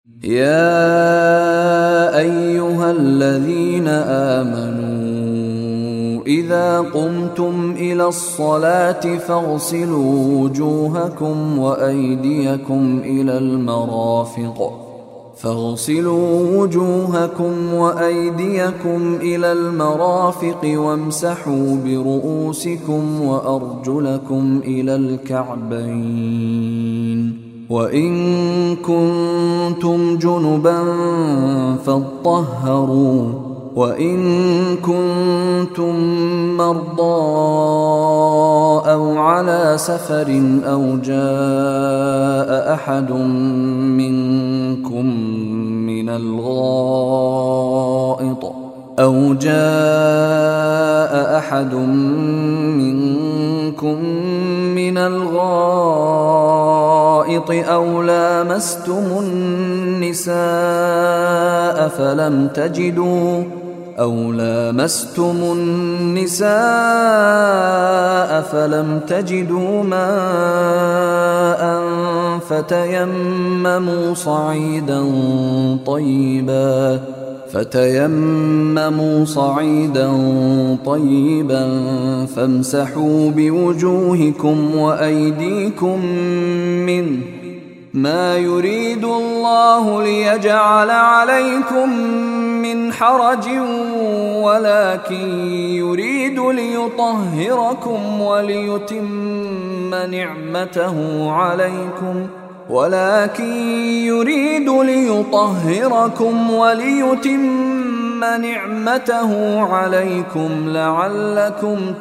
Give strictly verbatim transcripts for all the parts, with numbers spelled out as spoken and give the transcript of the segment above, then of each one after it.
يا أيها الذين آمنوا إذا قمتم إلى الصلاة فاغسلوا وجوهكم وأيديكم إلى المرافق فاغسلوا وجوهكم وأيديكم إلى المرافق وامسحوا برؤوسكم وأرجلكم إلى الكعبين وَإِن كُنتُمْ جُنُبًا فَاطَّهَّرُوا وَإِن كُنتُم مَّرْضَىٰ أَوْ عَلَىٰ سَفَرٍ أَوْ جَاءَ أَحَدٌ مِّنكُم مِّنَ الْغَائِطِ أَوْ جَاءَ أَحَدٌ مِّنكُم من الغائط أو لامستم النساء فلم تجدوا أو لامستم النساء فلم تجدوا ماء فتيمموا صعيدا طيبا فتيمموا صعيدا طيبا فامسحوا بوجوهكم وأيديكم منه ما يريد الله ليجعل عليكم من حرج ولكن يريد ليطهركم وليتم نعمته عليكم ولكن يريد ليطهركم وليتم نعمته عليكم لعلكم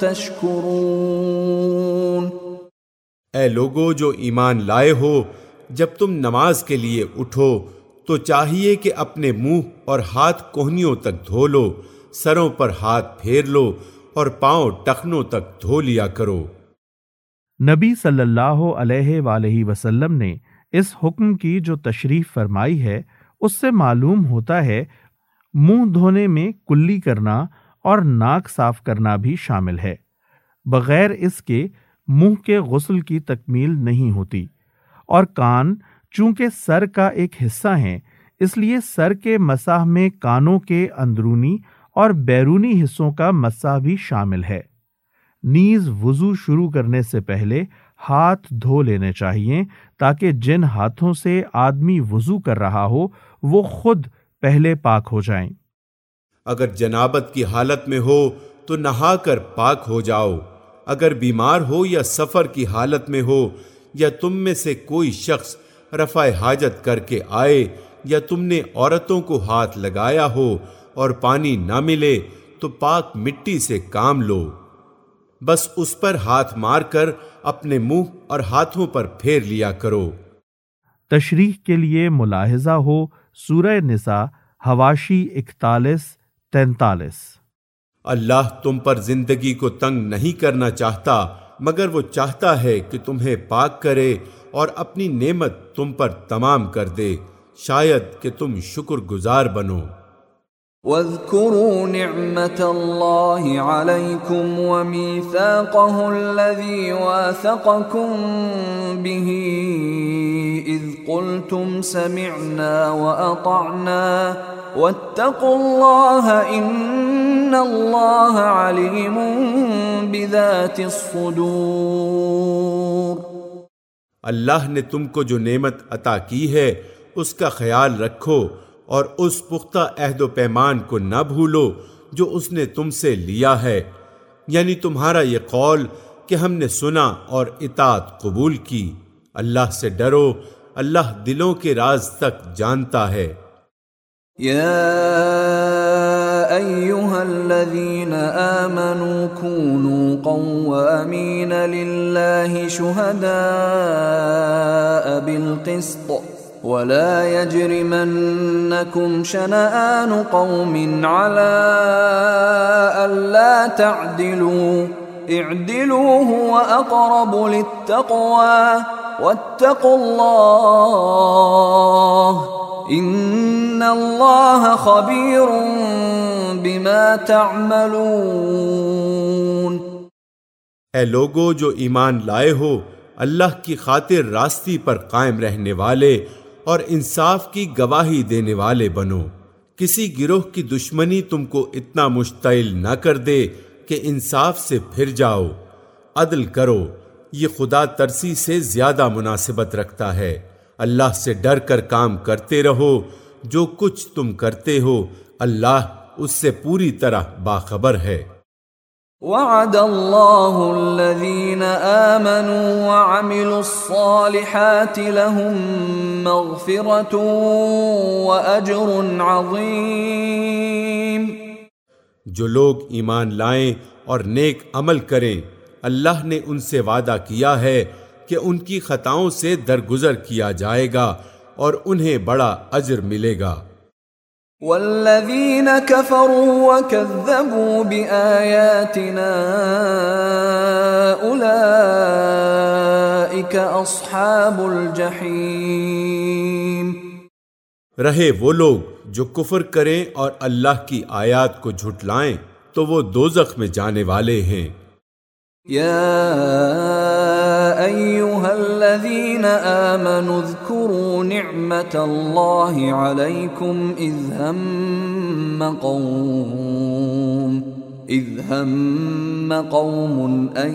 تشكرون۔ اے لوگو جو ایمان لائے ہو، جب تم نماز کے لیے اٹھو تو چاہیے کہ اپنے منہ اور ہاتھ کوہنیوں تک دھو لو، سروں پر ہاتھ پھیر لو اور پاؤں ٹخنوں تک دھو لیا کرو۔ نبی صلی اللہ علیہ وآلہ وسلم نے اس حکم کی جو تشریح فرمائی ہے اس سے معلوم ہوتا ہے منہ دھونے میں کلی کرنا اور ناک صاف کرنا بھی شامل ہے۔ بغیر اس کے منہ کے غسل کی تکمیل نہیں ہوتی، اور کان چونکہ سر کا ایک حصہ ہیں اس لیے سر کے مسح میں کانوں کے اندرونی اور بیرونی حصوں کا مسح بھی شامل ہے۔ نیز وضو شروع کرنے سے پہلے ہاتھ دھو لینے چاہیے تاکہ جن ہاتھوں سے آدمی وضو کر رہا ہو وہ خود پہلے پاک ہو جائیں۔ اگر جنابت کی حالت میں ہو تو نہا کر پاک ہو جاؤ، اگر بیمار ہو یا سفر کی حالت میں ہو یا تم میں سے کوئی شخص رفع حاجت کر کے آئے یا تم نے عورتوں کو ہاتھ لگایا ہو اور پانی نہ ملے تو پاک مٹی سے کام لو، بس اس پر ہاتھ مار کر اپنے منہ اور ہاتھوں پر پھیر لیا کرو۔ تشریح کے لیے ملاحظہ ہو سورہ نساء حواشی اکتالیس تینتالیس۔ اللہ تم پر زندگی کو تنگ نہیں کرنا چاہتا مگر وہ چاہتا ہے کہ تمہیں پاک کرے اور اپنی نعمت تم پر تمام کر دے، شاید کہ تم شکر گزار بنو۔ واذكروا نعمة الله عليكم وميثاقه الذي واثقكم به إذ قلتم سمعنا وأطعنا واتقوا الله إن الله عليم بذات الصدور۔ اللہ نے تم کو جو نعمت عطا کی ہے اس کا خیال رکھو اور اس پختہ عہد و پیمان کو نہ بھولو جو اس نے تم سے لیا ہے، یعنی تمہارا یہ قول کہ ہم نے سنا اور اطاعت قبول کی۔ اللہ سے ڈرو، اللہ دلوں کے راز تک جانتا ہے۔ یا ایھا الذین آمنوا کونوا قوامین للہ شہداء بالقسط ولا يجرمنكم شنآن قوم على ألا تعدلوا اعدلوا هو أقرب للتقوى واتقوا الله إن الله خبير بما تعملون۔ اے لوگو جو ایمان لائے ہو، اللہ کی خاطر راستی پر قائم رہنے والے اور انصاف کی گواہی دینے والے بنو۔ کسی گروہ کی دشمنی تم کو اتنا مشتعل نہ کر دے کہ انصاف سے پھر جاؤ۔ عدل کرو، یہ خدا ترسی سے زیادہ مناسبت رکھتا ہے۔ اللہ سے ڈر کر کام کرتے رہو، جو کچھ تم کرتے ہو اللہ اس سے پوری طرح باخبر ہے۔ وعد اللہ الذین آمنوا وعملوا الصالحات لهم مغفرۃ واجر عظیم۔ جو لوگ ایمان لائیں اور نیک عمل کریں، اللہ نے ان سے وعدہ کیا ہے کہ ان کی خطاؤں سے درگزر کیا جائے گا اور انہیں بڑا اجر ملے گا۔ والذین کفروا وکذبوا بآیاتنا اولئک اصحاب الجحیم۔ رہے وہ لوگ جو کفر کریں اور اللہ کی آیات کو جھٹلائیں تو وہ دوزخ میں جانے والے ہیں۔ یا ایھا الذین آمنوا اذکروا نعمت اللہ علیکم اذ ہم قوم اذ ہم قوم ان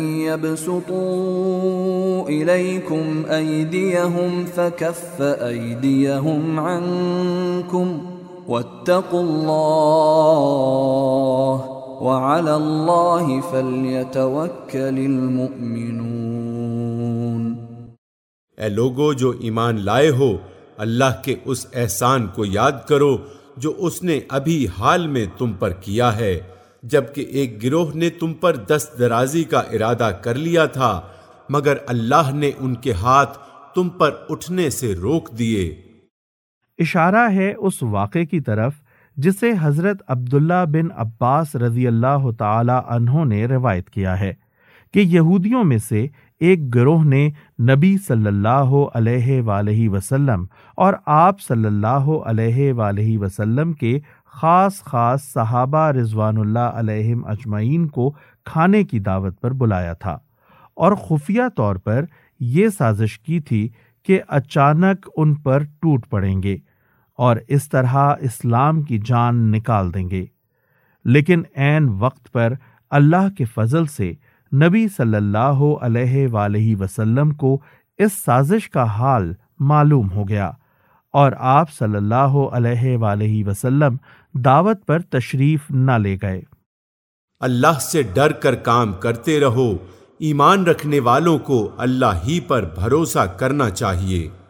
يبسطوا الیکم ایدیہم فکف ایدیہم عنکم واتقوا اللہ وعلی اللہ فلیتوکل المؤمنون۔ اے لوگو جو ایمان لائے ہو، اللہ کے اس احسان کو یاد کرو جو اس نے ابھی حال میں تم پر کیا ہے، جبکہ ایک گروہ نے تم پر دست درازی کا ارادہ کر لیا تھا، مگر اللہ نے ان کے ہاتھ تم پر اٹھنے سے روک دیے۔ اشارہ ہے اس واقعے کی طرف جسے حضرت عبداللہ بن عباس رضی اللہ تعالی عنہ نے روایت کیا ہے کہ یہودیوں میں سے ایک گروہ نے نبی صلی اللہ علیہ وآلہ وسلم اور آپ صلی اللہ علیہ وآلہ وسلم کے خاص خاص صحابہ رضوان اللہ علیہم اجمعین کو کھانے کی دعوت پر بلایا تھا، اور خفیہ طور پر یہ سازش کی تھی کہ اچانک ان پر ٹوٹ پڑیں گے اور اس طرح اسلام کی جان نکال دیں گے، لیکن عین وقت پر اللہ کے فضل سے نبی صلی اللہ علیہ وآلہ وسلم کو اس سازش کا حال معلوم ہو گیا، اور آپ صلی اللہ علیہ وآلہ وسلم دعوت پر تشریف نہ لے گئے۔ اللہ سے ڈر کر کام کرتے رہو، ایمان رکھنے والوں کو اللہ ہی پر بھروسہ کرنا چاہیے۔